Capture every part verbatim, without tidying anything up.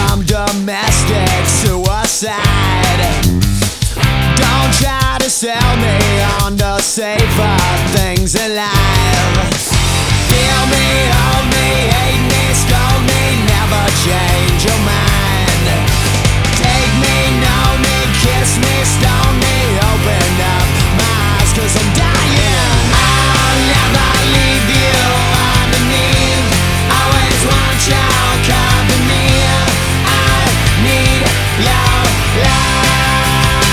from domestic suicide. Don't try to sell me on the safer things in life. Feel me, hold me, hate me, scold me, never change your mind. Take me, know me, kiss me, stone me, open up my eyes, 'cause I'm dying. I'll never leave you underneath. Always want your company. I need your love.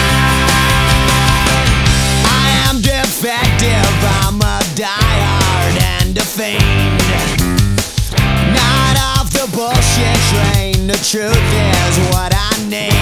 I am defective, I'm a diehard and a fiend. Not off the bullshit train, the truth is what I need.